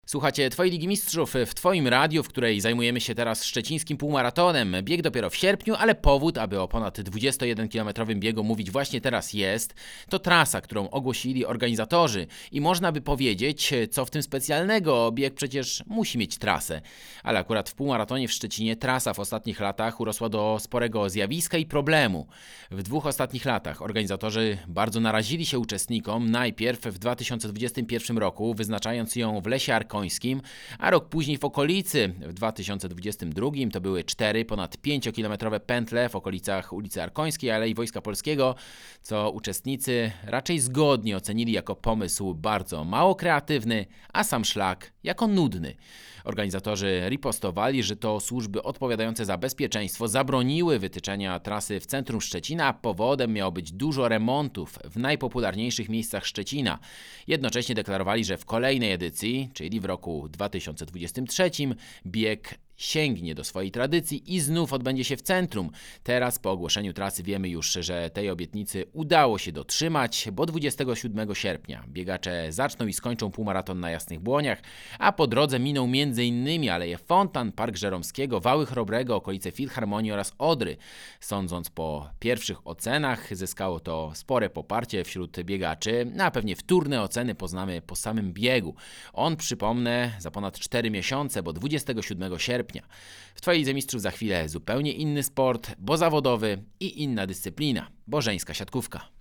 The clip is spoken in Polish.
Słuchacie Twojej Ligi Mistrzów w Twoim radiu, w której zajmujemy się teraz szczecińskim półmaratonem. Bieg dopiero w sierpniu, ale powód, aby o ponad 21-kilometrowym biegu mówić właśnie teraz jest, to trasa, którą ogłosili organizatorzy. I można by powiedzieć, co w tym specjalnego, bieg przecież musi mieć trasę. Ale akurat w półmaratonie w Szczecinie trasa w ostatnich latach urosła do sporego zjawiska i problemu. W 2 ostatnich latach organizatorzy bardzo narazili się uczestnikom, najpierw w 2021 roku, wyznaczając ją w Lesie Arkońskim, a rok później w okolicy, w 2022 to były 4 ponad 5-kilometrowe pętle w okolicach ulicy Arkońskiej, Alei Wojska Polskiego, co uczestnicy raczej zgodnie ocenili jako pomysł bardzo mało kreatywny, a sam szlak jako nudny. Organizatorzy ripostowali, że to służby odpowiadające za bezpieczeństwo zabroniły wytyczenia trasy w centrum Szczecina, a powodem miało być dużo remontów w najpopularniejszych miejscach Szczecina. Jednocześnie deklarowali, że w kolejnej edycji, czyli w roku 2023, bieg sięgnie do swojej tradycji i znów odbędzie się w centrum. Teraz po ogłoszeniu trasy wiemy już, że tej obietnicy udało się dotrzymać, bo 27 sierpnia biegacze zaczną i skończą półmaraton na Jasnych Błoniach, a po drodze miną m.in. Aleje Fontan, Park Żeromskiego, Wały Chrobrego, okolice Filharmonii oraz Odry. Sądząc po pierwszych ocenach, zyskało to spore poparcie wśród biegaczy, a pewnie wtórne oceny poznamy po samym biegu. On, przypomnę, za ponad 4 miesiące, bo 27 sierpnia. W Twojej Lidze Mistrzów za chwilę zupełnie inny sport, bo zawodowy i inna dyscyplina, bo żeńska siatkówka.